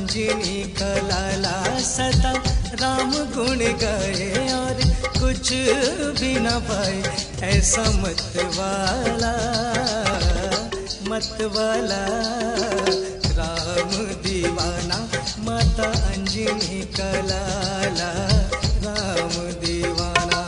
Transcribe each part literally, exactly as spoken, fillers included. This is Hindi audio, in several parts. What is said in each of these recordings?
अंजनी का लाला सदा राम गुण गाए और कुछ भी न पाए, ऐसा मत वाला मत वाला राम दीवाना, माता अंजनी का लाला राम दीवाना।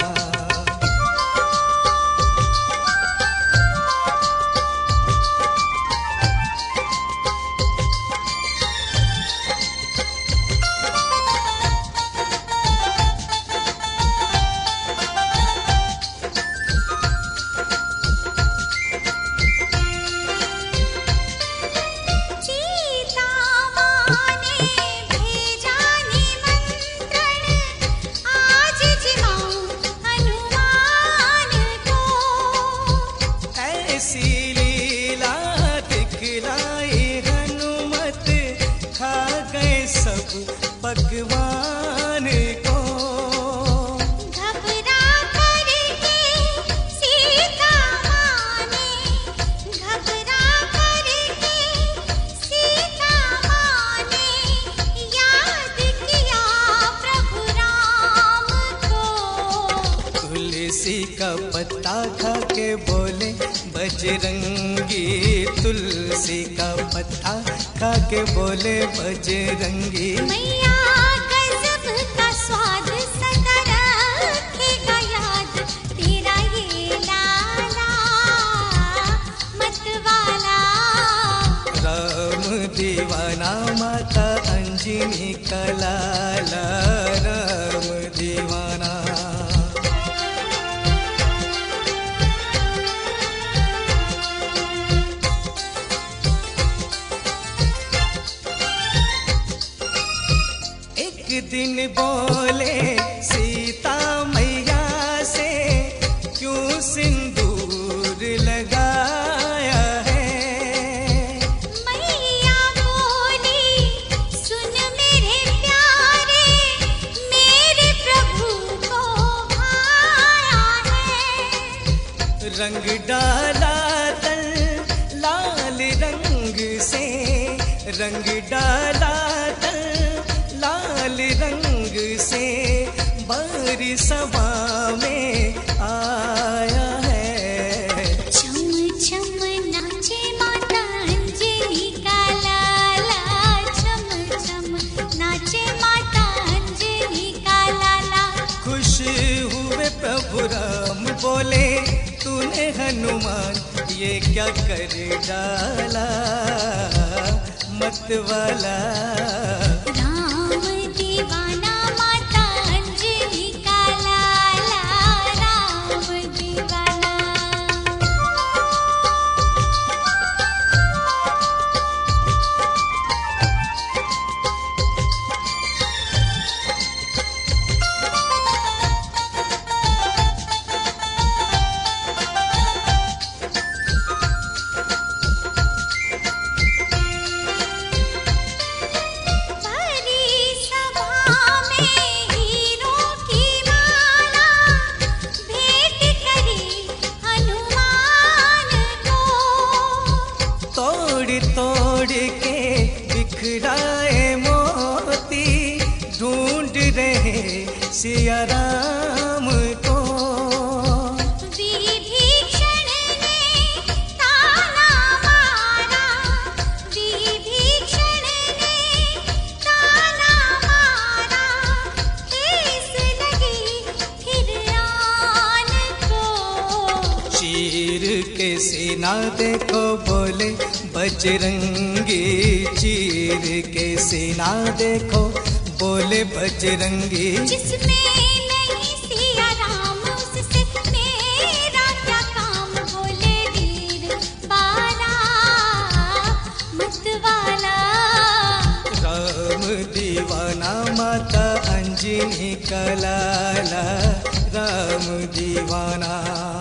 भगवान को घबरा करके सीता माँ ने, घबरा करके सीता माँ ने याद किया प्रभु राम को। तुलसी का पत्ता खा के बोले बजरंगी, तुलसी का पत्ता खा के बोले बजरंगी, मैया गजब का स्वाद सदा रखेगा याद, तेरा ये लाला मत वाला राम दीवाना, माता अंजनी का लाला राम दीवाना। एक दिन बोले सीता मैया से, क्यों सिंदूर लगाया है? मैया बोली सुन मेरे प्यारे, मेरे प्रभु को भाया है। रंग डाला तन लाल रंग से, रंग डाला तन लाल रंग से, बारिशवा में आया है। छम छम नाचे माता अंजनी का लाला, छम छम नाचे माता अंजनी का लाला। खुश हुए प्रभु राम बोले तूने हनुमान ये क्या कर डाला, मत वाला राम दीवाना, माता अंजनी का लाला राम दीवाना। तोड़ के बिखराए मोती, ढूंढ रहे सिया राम को। विभीषण ने ताना मारा, विभीषण ने ताना मारा, ठेस लगी फिर आन को। चीर के सीना देखो बोले बजरंगी, चीर के सीना देखो बोले बजरंगी। जिसमें नहीं सिया राम उससे मेरा क्या काम, बोले वीर बाला मत वाला राम दीवाना, माता अंजनी का लाला राम दीवाना।